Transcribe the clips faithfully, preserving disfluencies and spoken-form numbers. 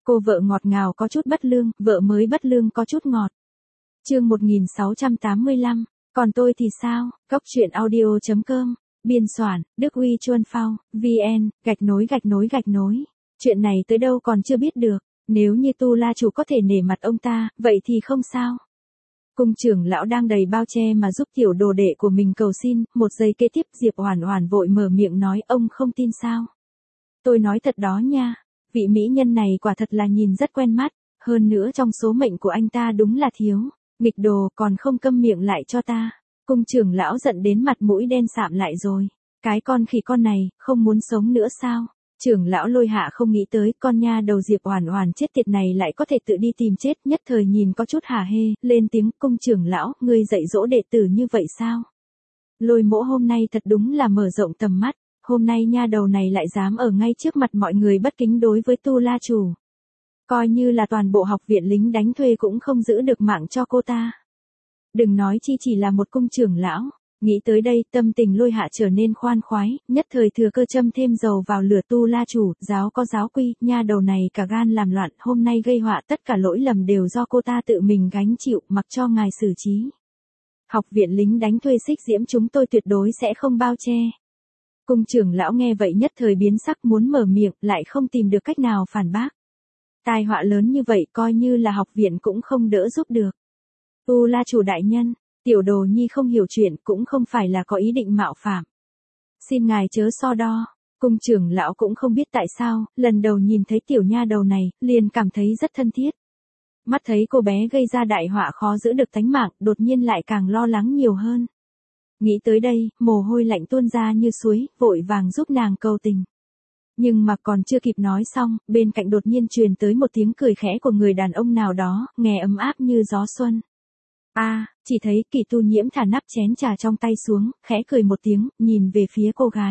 Cô vợ ngọt ngào có chút bất lương, vợ mới bất lương có chút ngọt. Chương một nghìn sáu trăm tám mươi lăm, còn tôi thì sao? Cốc truyện audio chấm com, biên soạn, Đức Huy Chuân Phao, vn, gạch nối gạch nối gạch nối. Chuyện này tới đâu còn chưa biết được, nếu như Tu La Chủ có thể nể mặt ông ta, vậy thì không sao. Cung trưởng lão đang đầy bao che mà giúp tiểu đồ đệ của mình cầu xin, một giây kế tiếp Diệp Oản Oản vội mở miệng nói ông không tin sao. Tôi nói thật đó nha, vị mỹ nhân này quả thật là nhìn rất quen mắt, hơn nữa trong số mệnh của anh ta đúng là thiếu, nghịch đồ còn không câm miệng lại cho ta. Cung trưởng lão giận đến mặt mũi đen sạm lại rồi, cái con khỉ con này, không muốn sống nữa sao? Trưởng lão Lôi Hạ không nghĩ tới con nha đầu Diệp Oản Oản chết tiệt này lại có thể tự đi tìm chết, nhất thời nhìn có chút hả hê, lên tiếng cung trưởng lão, ngươi dạy dỗ đệ tử như vậy sao? Lôi Mỗ hôm nay thật đúng là mở rộng tầm mắt, hôm nay nha đầu này lại dám ở ngay trước mặt mọi người bất kính đối với Tu La Chủ. Coi như là toàn bộ học viện lính đánh thuê cũng không giữ được mạng cho cô ta. Đừng nói chi chỉ là một cung trưởng lão. Nghĩ tới đây, tâm tình Lôi Hạ trở nên khoan khoái, nhất thời thừa cơ châm thêm dầu vào lửa. Tu La Chủ, giáo có giáo quy, nha đầu này cả gan làm loạn, hôm nay gây họa, tất cả lỗi lầm đều do cô ta tự mình gánh chịu, mặc cho ngài xử trí. Học viện lính đánh thuê Xích Diễm chúng tôi tuyệt đối sẽ không bao che. Cung trưởng lão nghe vậy nhất thời biến sắc, muốn mở miệng, lại không tìm được cách nào phản bác. Tai họa lớn như vậy coi như là học viện cũng không đỡ giúp được. Tu La Chủ đại nhân, tiểu đồ nhi không hiểu chuyện, cũng không phải là có ý định mạo phạm. Xin ngài chớ so đo. Cung trưởng lão cũng không biết tại sao, lần đầu nhìn thấy tiểu nha đầu này, liền cảm thấy rất thân thiết. Mắt thấy cô bé gây ra đại họa khó giữ được tánh mạng, đột nhiên lại càng lo lắng nhiều hơn. Nghĩ tới đây, mồ hôi lạnh tuôn ra như suối, vội vàng giúp nàng cầu tình. Nhưng mà còn chưa kịp nói xong, bên cạnh đột nhiên truyền tới một tiếng cười khẽ của người đàn ông nào đó, nghe ấm áp như gió xuân. A, à, chỉ thấy Kỳ Tu Nhiễm thả nắp chén trà trong tay xuống, khẽ cười một tiếng, nhìn về phía cô gái.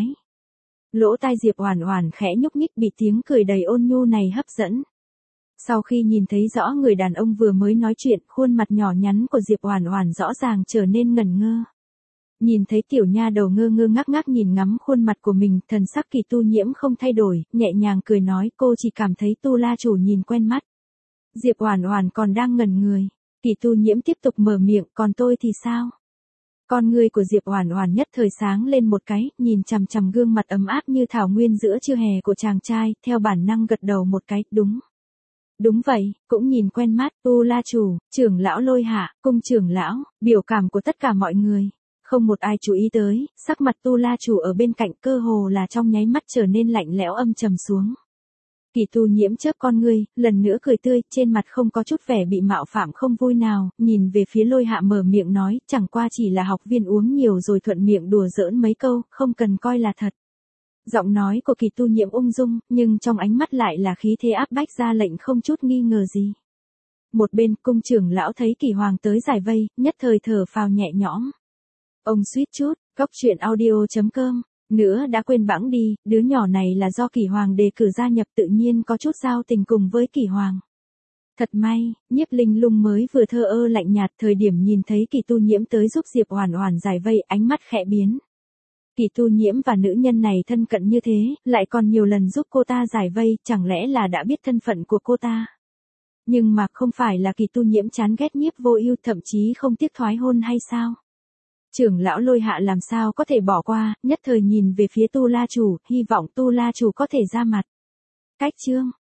Lỗ tai Diệp Oản Oản khẽ nhúc nhích, bị tiếng cười đầy ôn nhu này hấp dẫn. Sau khi nhìn thấy rõ người đàn ông vừa mới nói chuyện, khuôn mặt nhỏ nhắn của Diệp Oản Oản rõ ràng trở nên ngẩn ngơ. Nhìn thấy tiểu nha đầu ngơ ngơ ngác ngác nhìn ngắm khuôn mặt của mình, thần sắc Kỳ Tu Nhiễm không thay đổi, nhẹ nhàng cười nói, cô chỉ cảm thấy Tu La Chủ nhìn quen mắt. Diệp Oản Oản còn đang ngẩn người. Kỳ Tu Nhiễm tiếp tục mở miệng, còn tôi thì sao? Con ngươi của Diệp Oản Oản nhất thời sáng lên một cái, nhìn chằm chằm gương mặt ấm áp như thảo nguyên giữa trưa hè của chàng trai, theo bản năng gật đầu một cái, đúng. Đúng vậy, cũng nhìn quen mắt. Tu La Chủ, trưởng lão Lôi Hạ, cung trưởng lão, biểu cảm của tất cả mọi người. Không một ai chú ý tới, sắc mặt Tu La Chủ ở bên cạnh cơ hồ là trong nháy mắt trở nên lạnh lẽo âm trầm xuống. Kỳ Tu Nhiễm chớp con ngươi, lần nữa cười tươi, trên mặt không có chút vẻ bị mạo phạm không vui nào, nhìn về phía Lôi Hạ mở miệng nói, chẳng qua chỉ là học viên uống nhiều rồi thuận miệng đùa giỡn mấy câu, không cần coi là thật. Giọng nói của Kỳ Tu Nhiễm ung dung, nhưng trong ánh mắt lại là khí thế áp bách ra lệnh không chút nghi ngờ gì. Một bên, cung trưởng lão thấy Kỳ Hoàng tới giải vây, nhất thời thở phào nhẹ nhõm. Ông suýt chút, cốc truyện audio chấm com. Nữa đã quên bẵng đi, đứa nhỏ này là do Kỳ Hoàng đề cử gia nhập, tự nhiên có chút giao tình cùng với Kỳ Hoàng. Thật may, Nhiếp Linh Lung mới vừa thơ ơ lạnh nhạt, thời điểm nhìn thấy Kỳ Tu Nhiễm tới giúp Diệp Oản Oản giải vây, ánh mắt khẽ biến. Kỳ Tu Nhiễm và nữ nhân này thân cận như thế, lại còn nhiều lần giúp cô ta giải vây, chẳng lẽ là đã biết thân phận của cô ta. Nhưng mà không phải là Kỳ Tu Nhiễm chán ghét Nhiếp Vô Ưu, thậm chí không tiếc thoái hôn hay sao? Trưởng lão Lôi Hạ làm sao có thể bỏ qua, nhất thời nhìn về phía Tu La Chủ, hy vọng Tu La Chủ có thể ra mặt. Cách chương,